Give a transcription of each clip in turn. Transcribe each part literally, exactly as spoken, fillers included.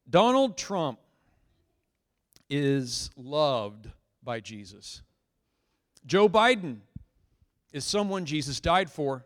Donald Trump is loved by Jesus. Joe Biden is someone Jesus died for.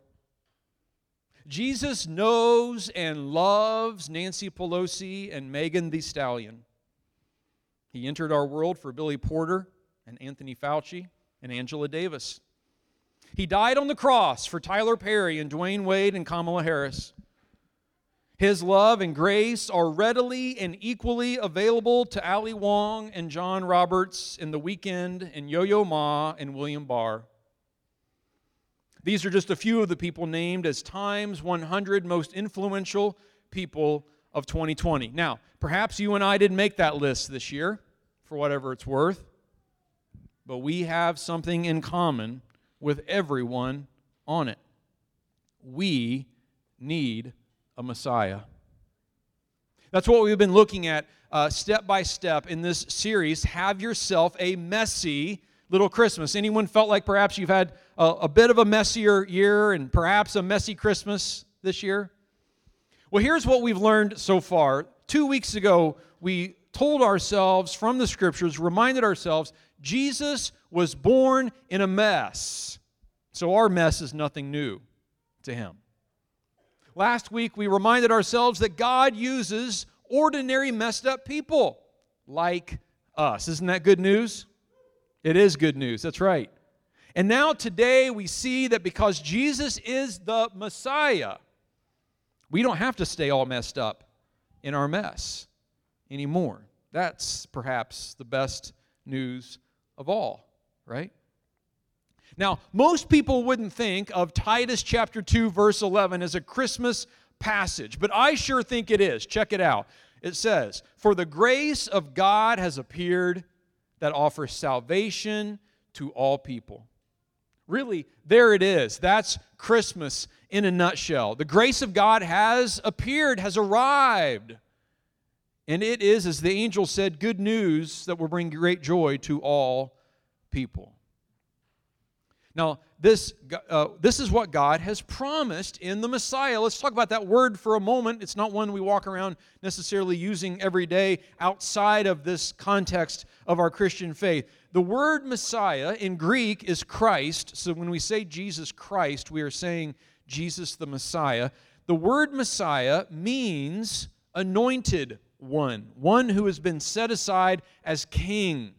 Jesus knows and loves Nancy Pelosi and Megan Thee Stallion. He entered our world for Billy Porter and Anthony Fauci and Angela Davis. He died on the cross for Tyler Perry and Dwayne Wade and Kamala Harris. His love and grace are readily and equally available to Ali Wong and John Roberts in The Weeknd and Yo-Yo Ma and William Barr. These are just a few of the people named as Time's one hundred most influential people of twenty twenty. Now, perhaps you and I didn't make that list this year, for whatever it's worth, but we have something in common with everyone on it. We need a Messiah. That's what we've been looking at uh, step by step in this series, Have Yourself a Messy Little Christmas. Anyone felt like perhaps you've had a, a bit of a messier year and perhaps a messy Christmas this year? Well, here's what we've learned so far. Two weeks ago, we told ourselves from the Scriptures, reminded ourselves, Jesus was born in a mess. So our mess is nothing new to Him. Last week, we reminded ourselves that God uses ordinary, messed up people like us. Isn't that good news? It is good news. That's right. And now today, we see that because Jesus is the Messiah, we don't have to stay all messed up in our mess anymore. That's perhaps the best news of all, right? Now, most people wouldn't think of Titus chapter two, verse eleven as a Christmas passage, but I sure think it is. Check it out. It says, "For the grace of God has appeared that offers salvation to all people." Really, there it is. That's Christmas in a nutshell. The grace of God has appeared, has arrived. And it is, as the angel said, good news that will bring great joy to all people. Now, this, uh, this is what God has promised in the Messiah. Let's talk about that word for a moment. It's not one we walk around necessarily using every day outside of this context of our Christian faith. The word Messiah in Greek is Christ. So when we say Jesus Christ, we are saying Jesus the Messiah. The word Messiah means anointed one, one who has been set aside as king.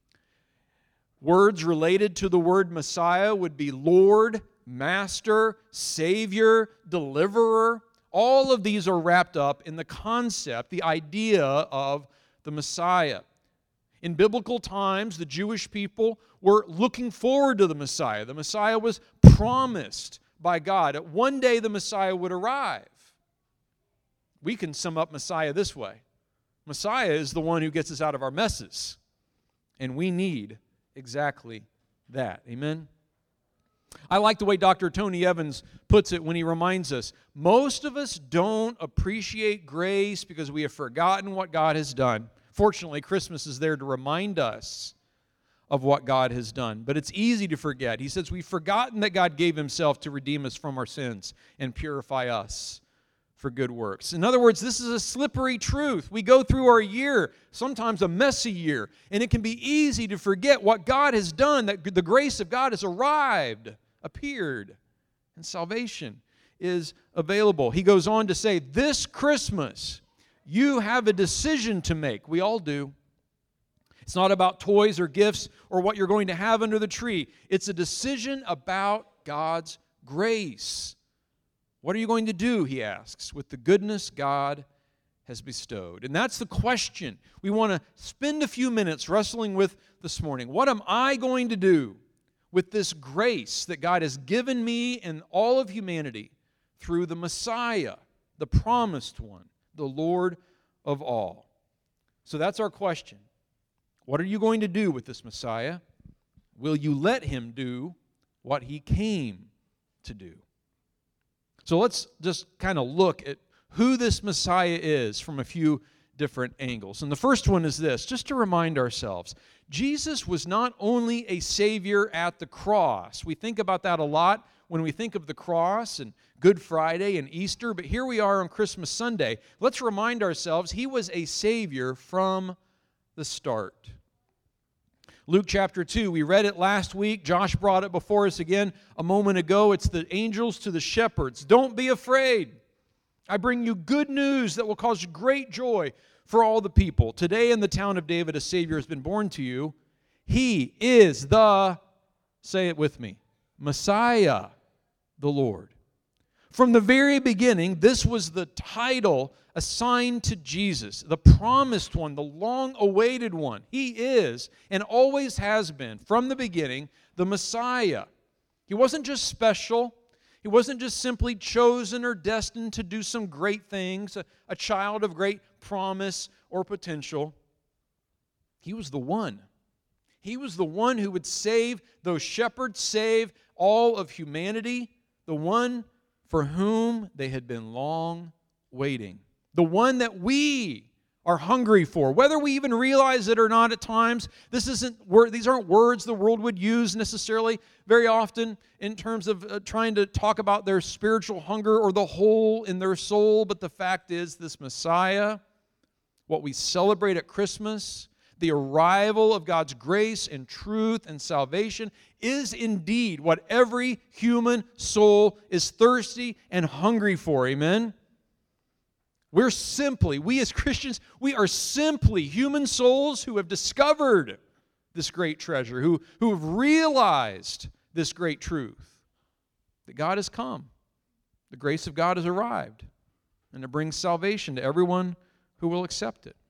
Words related to the word Messiah would be Lord, Master, Savior, Deliverer. All of these are wrapped up in the concept, the idea of the Messiah. In biblical times, the Jewish people were looking forward to the Messiah. The Messiah was promised by God that one day the Messiah would arrive. We can sum up Messiah this way. Messiah is the one who gets us out of our messes, and we need exactly that. Amen? I like the way Doctor Tony Evans puts it when he reminds us, most of us don't appreciate grace because we have forgotten what God has done. Fortunately, Christmas is there to remind us of what God has done. But it's easy to forget. He says we've forgotten that God gave Himself to redeem us from our sins and purify us for good works. In other words, this is a slippery truth. We go through our year, sometimes a messy year, and it can be easy to forget what God has done, that the grace of God has arrived, appeared, and salvation is available. He goes on to say, this Christmas, you have a decision to make. We all do. It's not about toys or gifts or what you're going to have under the tree. It's a decision about God's grace. What are you going to do, he asks, with the goodness God has bestowed? And that's the question we want to spend a few minutes wrestling with this morning. What am I going to do with this grace that God has given me and all of humanity through the Messiah, the promised one, the Lord of all? So that's our question. What are you going to do with this Messiah? Will you let Him do what He came to do? So let's just kind of look at who this Messiah is from a few different angles. And the first one is this, just to remind ourselves, Jesus was not only a Savior at the cross. We think about that a lot when we think of the cross and Good Friday and Easter, but here we are on Christmas Sunday. Let's remind ourselves he was a Savior from the start. Luke chapter two, we read it last week. Josh brought it before us again a moment ago. It's the angels to the shepherds. Don't be afraid. I bring you good news that will cause great joy for all the people. Today in the town of David, a Savior has been born to you. He is the, say it with me, Messiah, the Lord. From the very beginning, this was the title assigned to Jesus, the promised one, the long-awaited one. He is, and always has been, from the beginning, the Messiah. He wasn't just special. He wasn't just simply chosen or destined to do some great things, a, a child of great promise or potential. He was the one. He was the one who would save those shepherds, save all of humanity, the one for whom they had been long waiting. The one that we are hungry for, whether we even realize it or not at times. This isn't these aren't words the world would use necessarily very often in terms of uh, trying to talk about their spiritual hunger or the hole in their soul. But the fact is, this Messiah, what we celebrate at Christmas, the arrival of God's grace and truth and salvation, is indeed what every human soul is thirsty and hungry for. Amen? We're simply, we as Christians, we are simply human souls who have discovered this great treasure, who, who have realized this great truth, that God has come. The grace of God has arrived, and it brings salvation to everyone who will accept it.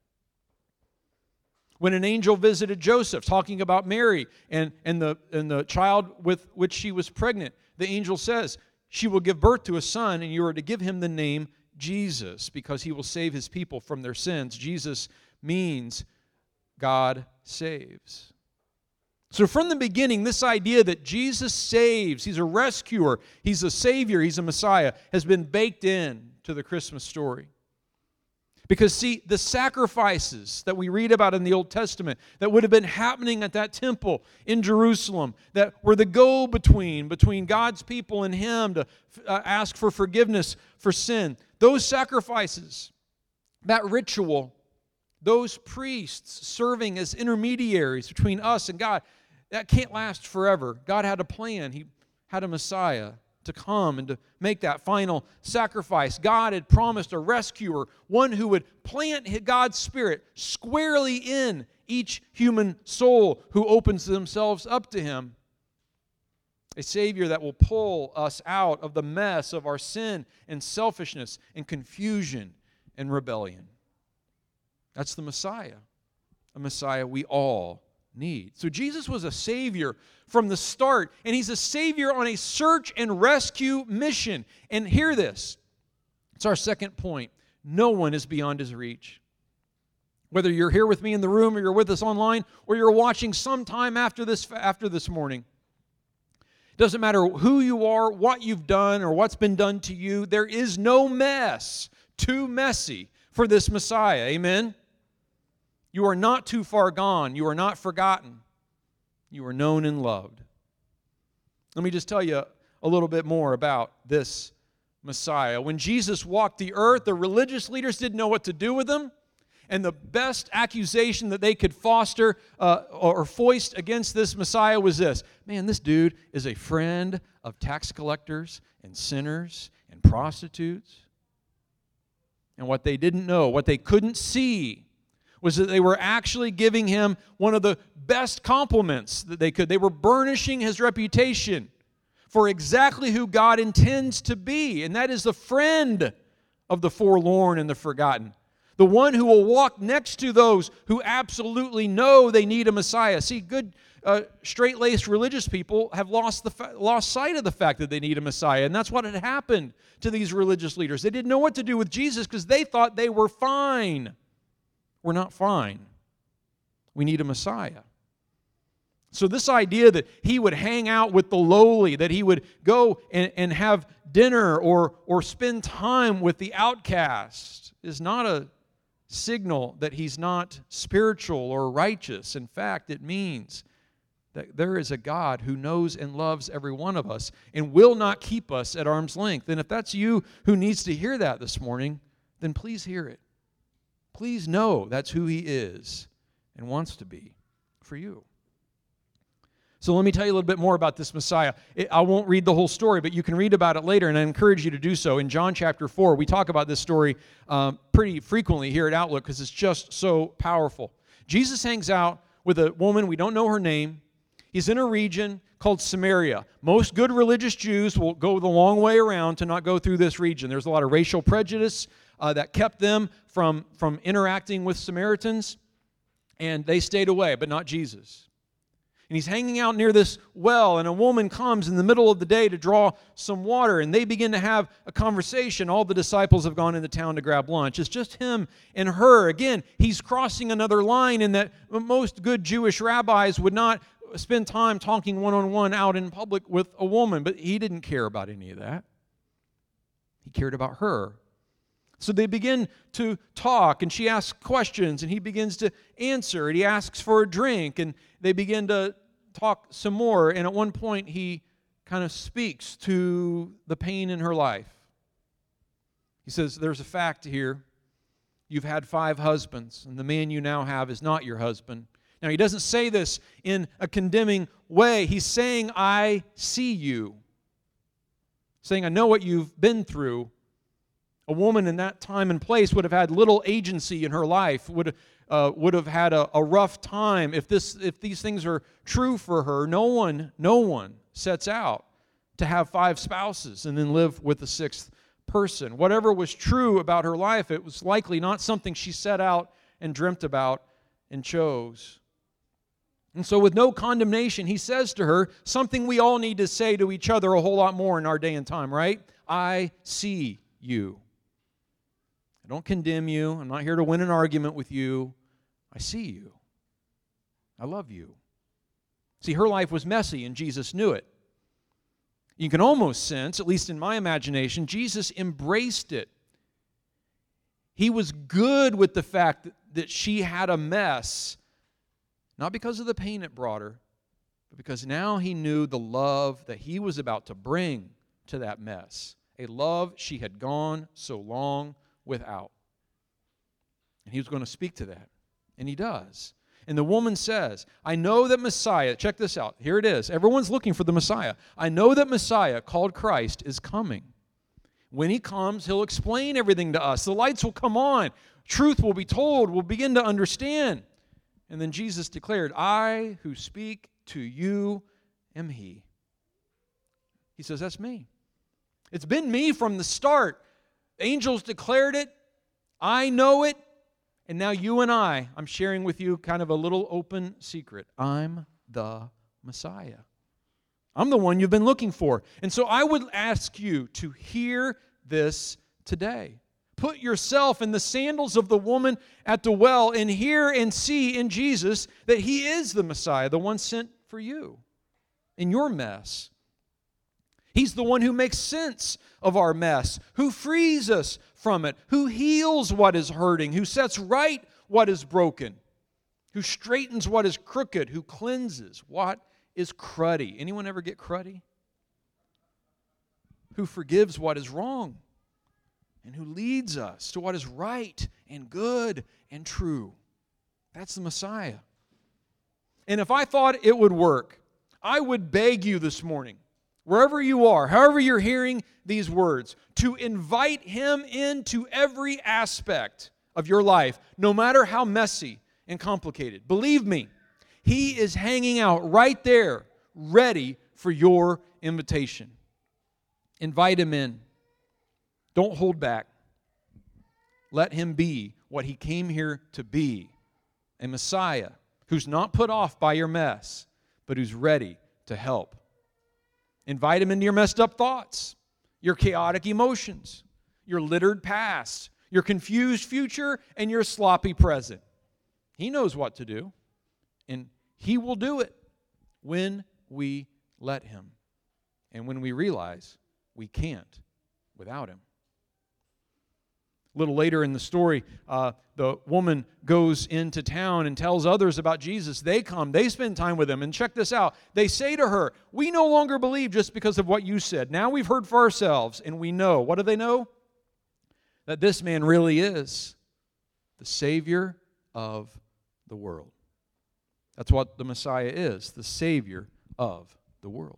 When an angel visited Joseph, talking about Mary and, and, the, and the child with which she was pregnant, the angel says, she will give birth to a son, and you are to give him the name Jesus, because he will save his people from their sins. Jesus means God saves. So from the beginning, this idea that Jesus saves, he's a rescuer, he's a Savior, he's a Messiah, has been baked in to the Christmas story. Because, see, the sacrifices that we read about in the Old Testament that would have been happening at that temple in Jerusalem, that were the go-between between God's people and Him to uh, ask for forgiveness for sin, those sacrifices, that ritual, those priests serving as intermediaries between us and God, that can't last forever. God had a plan. He had a Messiah to come and to make that final sacrifice. God had promised a rescuer, one who would plant God's Spirit squarely in each human soul who opens themselves up to Him. A Savior that will pull us out of the mess of our sin and selfishness and confusion and rebellion. That's the Messiah, a Messiah we all need. So Jesus was a Savior from the start, and He's a Savior on a search and rescue mission. And hear this, it's our second point. No one is beyond His reach. Whether you're here with me in the room or you're with us online or you're watching sometime after this, after this morning, it doesn't matter who you are, what you've done, or what's been done to you, there is no mess too messy for this Messiah. Amen? You are not too far gone. You are not forgotten. You are known and loved. Let me just tell you a little bit more about this Messiah. When Jesus walked the earth, the religious leaders didn't know what to do with Him. And the best accusation that they could foster uh, or foist against this Messiah was this. Man, this dude is a friend of tax collectors and sinners and prostitutes. And what they didn't know, what they couldn't see, was that they were actually giving Him one of the best compliments that they could. They were burnishing His reputation for exactly who God intends to be, and that is the friend of the forlorn and the forgotten. The one who will walk next to those who absolutely know they need a Messiah. See, good, uh, straight-laced religious people have lost the fa- lost sight of the fact that they need a Messiah, and that's what had happened to these religious leaders. They didn't know what to do with Jesus because they thought they were fine. We're not fine. We need a Messiah. So this idea that He would hang out with the lowly, that He would go and, and have dinner or, or spend time with the outcast is not a signal that He's not spiritual or righteous. In fact, it means that there is a God who knows and loves every one of us and will not keep us at arm's length. And if that's you who needs to hear that this morning, then please hear it. Please know that's who He is and wants to be for you. So let me tell you a little bit more about this Messiah. It, I won't read the whole story, but you can read about it later, and I encourage you to do so. In John chapter four, we talk about this story um, pretty frequently here at Outlook because it's just so powerful. Jesus hangs out with a woman, we don't know her name. He's in a region called Samaria. Most good religious Jews will go the long way around to not go through this region. There's a lot of racial prejudice uh, that kept them from, from interacting with Samaritans, and they stayed away, but not Jesus. And he's hanging out near this well, and a woman comes in the middle of the day to draw some water, and they begin to have a conversation. All the disciples have gone into town to grab lunch. It's just him and her. Again, he's crossing another line in that most good Jewish rabbis would not spend time talking one-on-one out in public with a woman, but he didn't care about any of that. He cared about her. So they begin to talk, and she asks questions, and he begins to answer, and he asks for a drink, and they begin to talk some more, and at one point he kind of speaks to the pain in her life. He says, there's a fact here. You've had five husbands, and the man you now have is not your husband. Now, he doesn't say this in a condemning way. He's saying, I see you. Saying, I know what you've been through. A woman in that time and place would have had little agency in her life, would, uh, would have had a, a rough time. If, this, if these things are true for her, no one, no one sets out to have five spouses and then live with the sixth person. Whatever was true about her life, it was likely not something she set out and dreamt about and chose. And so with no condemnation, he says to her something we all need to say to each other a whole lot more in our day and time, right? I see you. I don't condemn you. I'm not here to win an argument with you. I see you. I love you. See, her life was messy, and Jesus knew it. You can almost sense, at least in my imagination, Jesus embraced it. He was good with the fact that, that she had a mess, not because of the pain it brought her, but because now he knew the love that he was about to bring to that mess, a love she had gone so long without. And he was going to speak to that. And he does. And the woman says, I know that Messiah, check this out, here it is. Everyone's looking for the Messiah. I know that Messiah, called Christ, is coming. When he comes, he'll explain everything to us. The lights will come on. Truth will be told. We'll begin to understand. And then Jesus declared, I who speak to you am he. He says, that's me. It's been me from the start. Angels declared it. I know it. And now you and I, I'm sharing with you kind of a little open secret. I'm the Messiah. I'm the one you've been looking for. And so I would ask you to hear this today. Put yourself in the sandals of the woman at the well and hear and see in Jesus that he is the Messiah, the one sent for you in your mess. He's the one who makes sense of our mess, who frees us from it, who heals what is hurting, who sets right what is broken, who straightens what is crooked, who cleanses what is cruddy. Anyone ever get cruddy? Who forgives what is wrong, and who leads us to what is right and good and true. That's the Messiah. And if I thought it would work, I would beg you this morning, wherever you are, however you're hearing these words, to invite him into every aspect of your life, no matter how messy and complicated. Believe me, he is hanging out right there, ready for your invitation. Invite him in. Don't hold back. Let him be what he came here to be, a Messiah who's not put off by your mess, but who's ready to help. Invite him into your messed up thoughts, your chaotic emotions, your littered past, your confused future, and your sloppy present. He knows what to do, and he will do it when we let him, and when we realize we can't without him. A little later in the story, uh, the woman goes into town and tells others about Jesus. They come, they spend time with him, and check this out. They say to her, we no longer believe just because of what you said. Now we've heard for ourselves, and we know. What do they know? That this man really is the Savior of the world. That's what the Messiah is, the Savior of the world.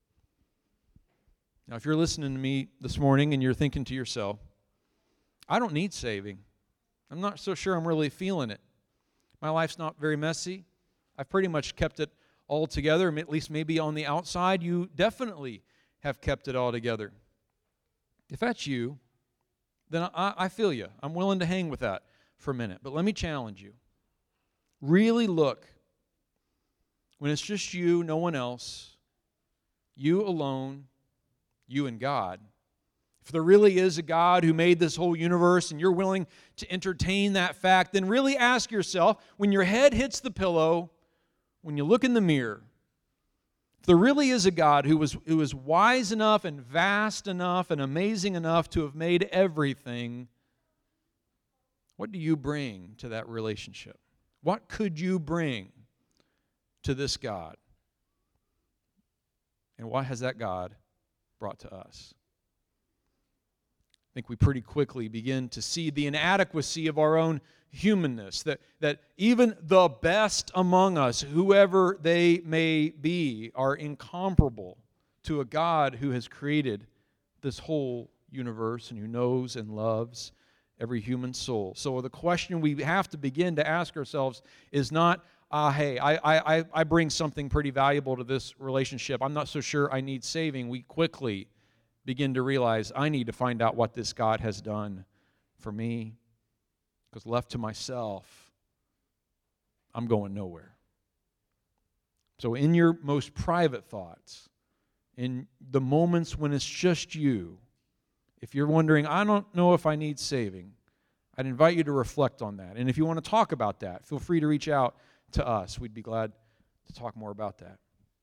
Now, if you're listening to me this morning and you're thinking to yourself, I don't need saving. I'm not so sure I'm really feeling it. My life's not very messy. I've pretty much kept it all together, at least maybe on the outside. You definitely have kept it all together. If that's you, then I, I feel you. I'm willing to hang with that for a minute. But let me challenge you. Really look. When it's just you, no one else, you alone, you and God. If there really is a God who made this whole universe and you're willing to entertain that fact, then really ask yourself, when your head hits the pillow, when you look in the mirror, if there really is a God who was, who was wise enough and vast enough and amazing enough to have made everything, what do you bring to that relationship? What could you bring to this God? And what has that God brought to us? I think we pretty quickly begin to see the inadequacy of our own humanness, that, that even the best among us, whoever they may be, are incomparable to a God who has created this whole universe and who knows and loves every human soul. So the question we have to begin to ask ourselves is not, uh, hey, I, I, I bring something pretty valuable to this relationship. I'm not so sure I need saving. We quickly begin to realize I need to find out what this God has done for me, because left to myself, I'm going nowhere. So in your most private thoughts, in the moments when it's just you, if you're wondering, I don't know if I need saving, I'd invite you to reflect on that. And if you want to talk about that, feel free to reach out to us. We'd be glad to talk more about that.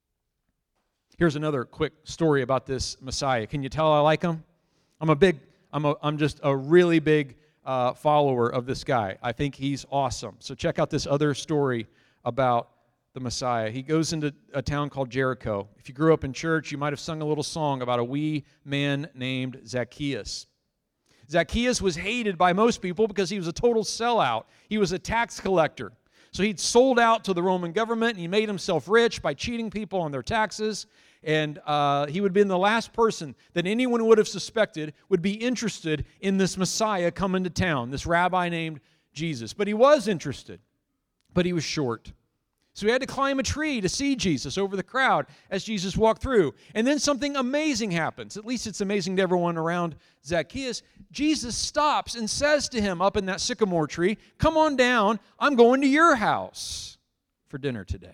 Here's another quick story about this Messiah. Can you tell I like him? I'm a big, I'm a, I'm just a really big uh, follower of this guy. I think he's awesome. So check out this other story about the Messiah. He goes into a town called Jericho. If you grew up in church, you might have sung a little song about a wee man named Zacchaeus. Zacchaeus was hated by most people because he was a total sellout. He was a tax collector. So he'd sold out to the Roman government, and he made himself rich by cheating people on their taxes. And uh, he would have been the last person that anyone would have suspected would be interested in this Messiah coming to town, this rabbi named Jesus. But he was interested, but he was short. So he had to climb a tree to see Jesus over the crowd as Jesus walked through. And then something amazing happens. At least it's amazing to everyone around Zacchaeus. Jesus stops and says to him up in that sycamore tree, "Come on down, I'm going to your house for dinner today."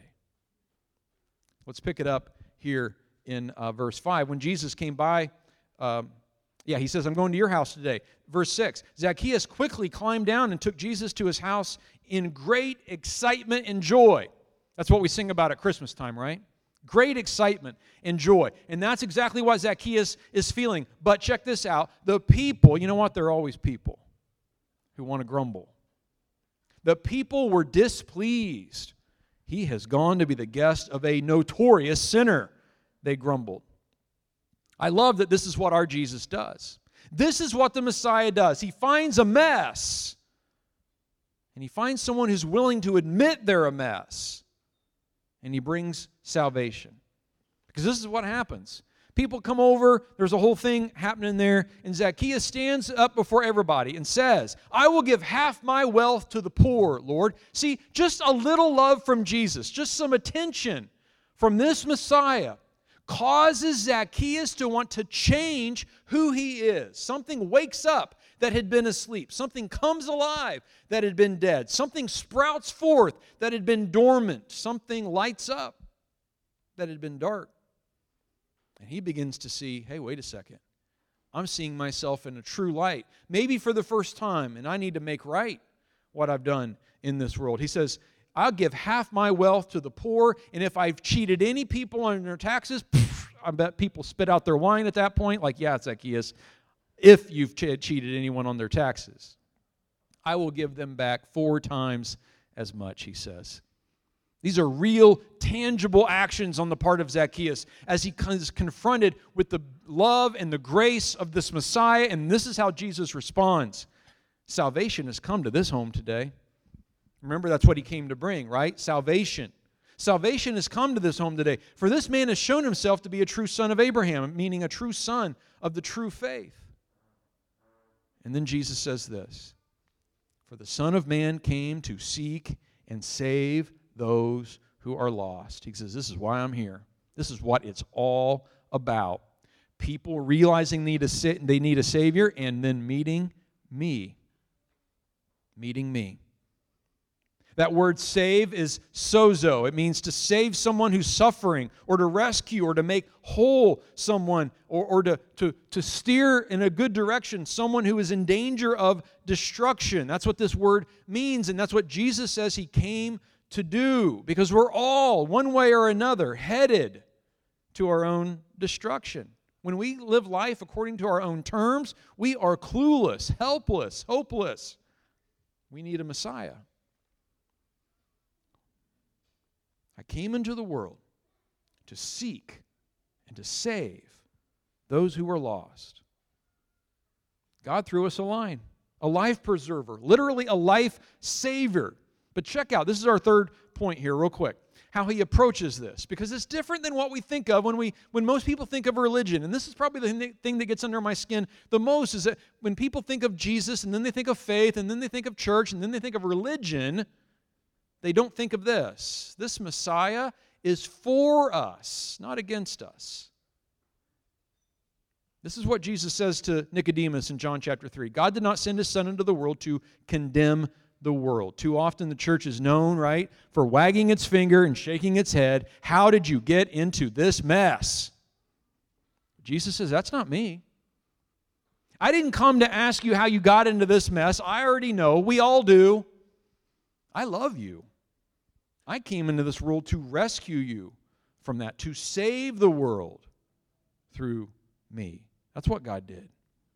Let's pick it up here in uh, verse five. When Jesus came by, um, yeah, he says, "I'm going to your house today." Verse six, Zacchaeus quickly climbed down and took Jesus to his house in great excitement and joy. That's what we sing about at Christmas time, right? Great excitement and joy. And that's exactly what Zacchaeus is feeling. But check this out. The people, you know what? There are always people who want to grumble. The people were displeased. He has gone to be the guest of a notorious sinner, they grumbled. I love that this is what our Jesus does. This is what the Messiah does. He finds a mess, and he finds someone who's willing to admit they're a mess, and he brings salvation. Because this is what happens. People come over, there's a whole thing happening there, and Zacchaeus stands up before everybody and says, "I will give half my wealth to the poor, Lord." See, just a little love from Jesus, just some attention from this Messiah causes Zacchaeus to want to change who he is. Something wakes up that had been asleep. Something comes alive that had been dead. Something sprouts forth that had been dormant. Something lights up that had been dark. And he begins to see, hey, wait a second. I'm seeing myself in a true light, maybe for the first time, and I need to make right what I've done in this world. He says, "I'll give half my wealth to the poor, and if I've cheated any people on their taxes," pff, I bet people spit out their wine at that point, like, yeah, Zacchaeus, if you've che- cheated anyone on their taxes. I will give them back four times as much, he says. These are real, tangible actions on the part of Zacchaeus as he is confronted with the love and the grace of this Messiah, and this is how Jesus responds. Salvation has come to this home today. Remember, that's what he came to bring, right? Salvation. Salvation has come to this home today. For this man has shown himself to be a true son of Abraham, meaning a true son of the true faith. And then Jesus says this, for the Son of Man came to seek and save those who are lost. He says, this is why I'm here. This is what it's all about. People realizing they need a, they need a Savior and then meeting me. Meeting me. That word save is sozo. It means to save someone who's suffering, or to rescue, or to make whole someone, or, or to, to, to steer in a good direction someone who is in danger of destruction. That's what this word means, and that's what Jesus says he came to do, because we're all, one way or another, headed to our own destruction. When we live life according to our own terms, we are clueless, helpless, hopeless. We need a Messiah. I came into the world to seek and to save those who were lost. God threw us a line, a life preserver, literally a life saver. But check out, this is our third point here real quick, how he approaches this, because it's different than what we think of when we when most people think of religion. And this is probably the thing that gets under my skin the most, is that when people think of Jesus and then they think of faith and then they think of church and then they think of religion, they don't think of this. This Messiah is for us, not against us. This is what Jesus says to Nicodemus in John chapter three. God did not send his Son into the world to condemn the world. Too often the church is known, right, for wagging its finger and shaking its head. How did you get into this mess? Jesus says, that's not me. I didn't come to ask you how you got into this mess. I already know. We all do. I love you. I came into this world to rescue you from that, to save the world through me. That's what God did.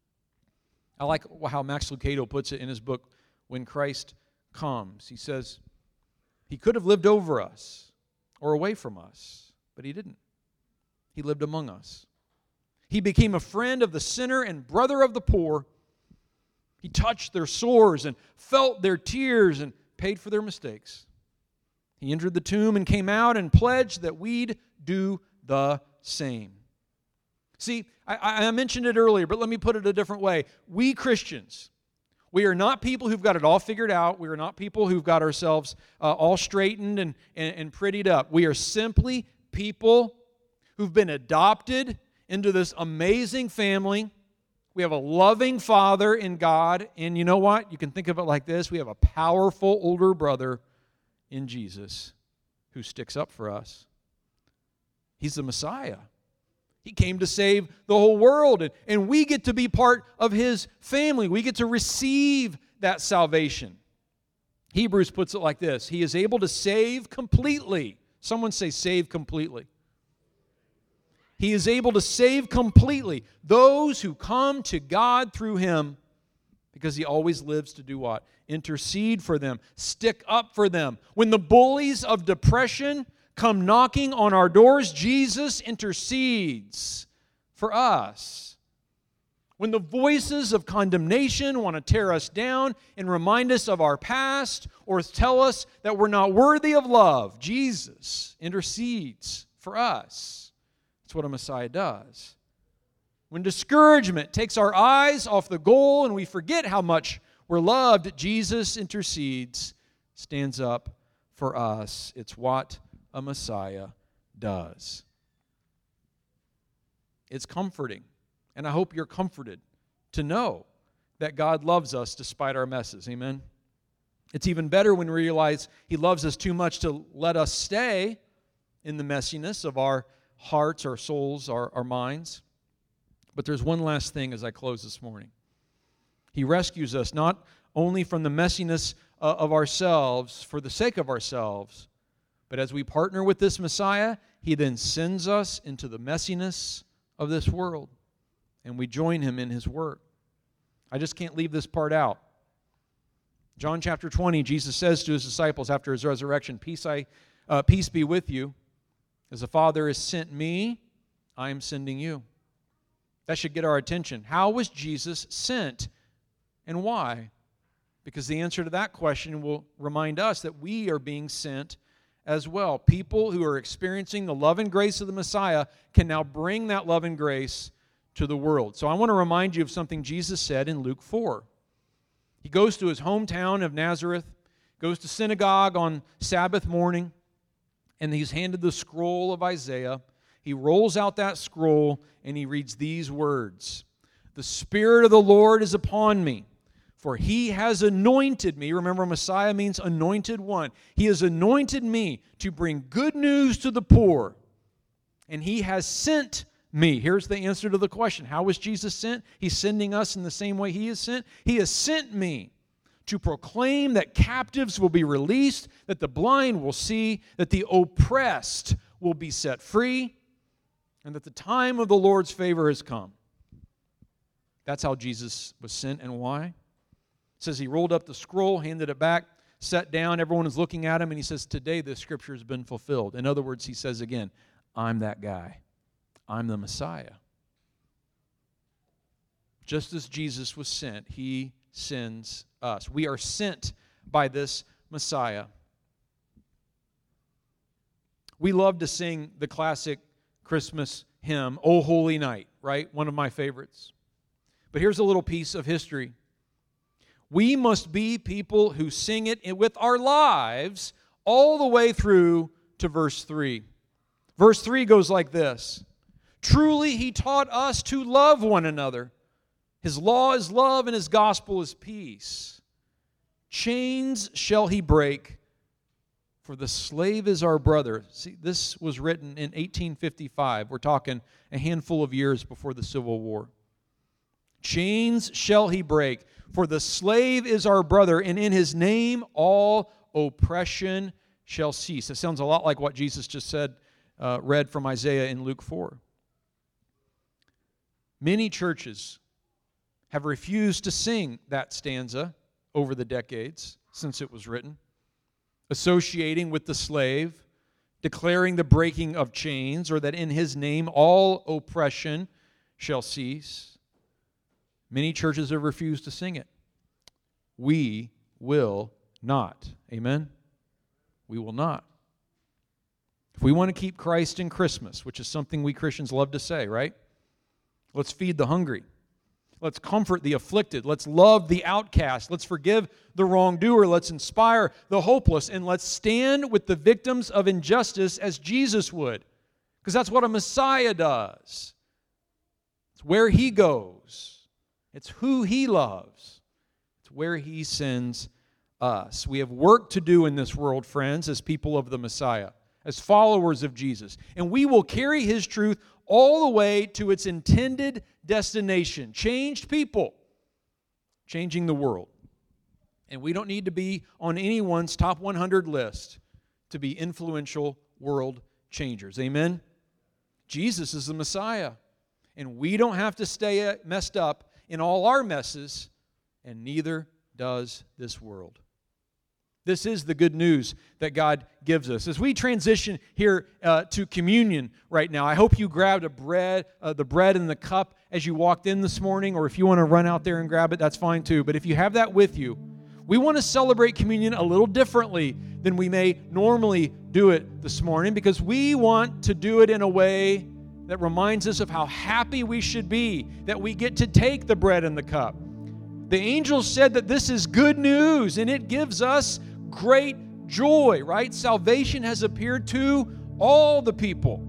I like how Max Lucado puts it in his book, When Christ Comes. He says, he could have lived over us or away from us, but he didn't. He lived among us. He became a friend of the sinner and brother of the poor. He touched their sores and felt their tears and paid for their mistakes. He entered the tomb and came out and pledged that we'd do the same. See, I, I mentioned it earlier, but let me put it a different way. We Christians, we are not people who've got it all figured out. We are not people who've got ourselves uh, all straightened and, and, and prettied up. We are simply people who've been adopted into this amazing family. We have a loving Father in God, and you know what? You can think of it like this. We have a powerful older brother in Jesus who sticks up for us. He's the Messiah. He came to save the whole world, and, and we get to be part of his family. We get to receive that salvation. Hebrews puts it like this. He is able to save completely. Someone say save completely. He is able to save completely those who come to God through him, because he always lives to do what? Intercede for them. Stick up for them. When the bullies of depression come knocking on our doors, Jesus intercedes for us. When the voices of condemnation want to tear us down and remind us of our past or tell us that we're not worthy of love, Jesus intercedes for us. That's what a Messiah does. When discouragement takes our eyes off the goal and we forget how much we're loved, Jesus intercedes, stands up for us. It's what a Messiah does. It's comforting, and I hope you're comforted to know that God loves us despite our messes. Amen? It's even better when we realize he loves us too much to let us stay in the messiness of our hearts, our souls, our, our minds. But there's one last thing as I close this morning. He rescues us not only from the messiness uh, of ourselves for the sake of ourselves, but as we partner with this Messiah, he then sends us into the messiness of this world, and we join him in his work. I just can't leave this part out. John chapter twenty, Jesus says to his disciples after his resurrection, Peace, I, uh, peace be with you. As the Father has sent me, I am sending you. That should get our attention. How was Jesus sent and why? Because the answer to that question will remind us that we are being sent as well. People who are experiencing the love and grace of the Messiah can now bring that love and grace to the world. So I want to remind you of something Jesus said in Luke four. He goes to his hometown of Nazareth, goes to synagogue on Sabbath morning, and he's handed the scroll of Isaiah. He rolls out that scroll and he reads these words. The Spirit of the Lord is upon me, for He has anointed me. Remember, Messiah means anointed one. He has anointed me to bring good news to the poor, and He has sent me. Here's the answer to the question. How was Jesus sent? He's sending us in the same way He is sent. He has sent me to proclaim that captives will be released, that the blind will see, that the oppressed will be set free, and that the time of the Lord's favor has come. That's how Jesus was sent and why. It says he rolled up the scroll, handed it back, sat down. Everyone is looking at him, and he says, today this scripture has been fulfilled. In other words, he says again, I'm that guy. I'm the Messiah. Just as Jesus was sent, he sends us. We are sent by this Messiah. We love to sing the classic Christmas hymn, O Holy Night, right? One of my favorites. But here's a little piece of history. We must be people who sing it with our lives all the way through to verse three. Verse three goes like this. Truly He taught us to love one another. His law is love and His gospel is peace. Chains shall He break, for the slave is our brother. See, this was written in eighteen fifty-five. We're talking a handful of years before the Civil War. Chains shall He break, for the slave is our brother, and in His name all oppression shall cease. It sounds a lot like what Jesus just said, uh, read from Isaiah in Luke four. Many churches have refused to sing that stanza over the decades since it was written, associating with the slave, declaring the breaking of chains, or that in His name all oppression shall cease. Many churches have refused to sing it. We will not. Amen? We will not. If we want to keep Christ in Christmas, which is something we Christians love to say, right? Let's feed the hungry. Let's comfort the afflicted. Let's love the outcast. Let's forgive the wrongdoer. Let's inspire the hopeless. And let's stand with the victims of injustice as Jesus would. Because that's what a Messiah does. It's where He goes. It's who He loves. It's where He sends us. We have work to do in this world, friends, as people of the Messiah, as followers of Jesus. And we will carry His truth all the way to its intended destination. Changed people, changing the world. And we don't need to be on anyone's top one hundred list to be influential world changers. Amen? Jesus is the Messiah. And we don't have to stay messed up in all our messes, and neither does this world. This is the good news that God gives us. As we transition here uh, to communion right now, I hope you grabbed a bread, uh, the bread and the cup as you walked in this morning, or if you want to run out there and grab it, that's fine too. But if you have that with you, we want to celebrate communion a little differently than we may normally do it this morning, because we want to do it in a way that reminds us of how happy we should be that we get to take the bread and the cup. The angels said that this is good news, and it gives us great joy, right? Salvation has appeared to all the people.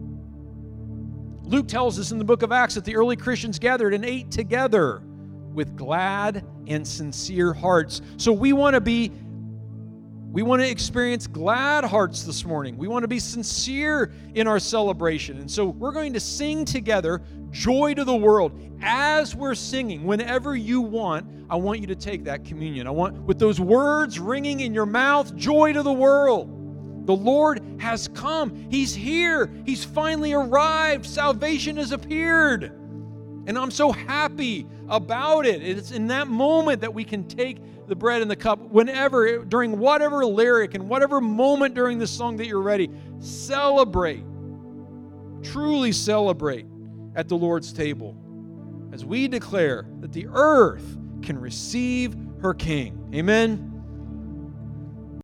Luke tells us in the book of Acts that the early Christians gathered and ate together with glad and sincere hearts. So we want to be We want to experience glad hearts this morning. We want to be sincere in our celebration. And so we're going to sing together, Joy to the World. As we're singing, whenever you want, I want you to take that communion. I want, with those words ringing in your mouth, joy to the world. The Lord has come. He's here. He's finally arrived. Salvation has appeared. And I'm so happy about it. It's in that moment that we can take the bread and the cup whenever, during whatever lyric and whatever moment during the song that you're ready. Celebrate. Truly celebrate at the Lord's table as we declare that the earth can receive her King. Amen.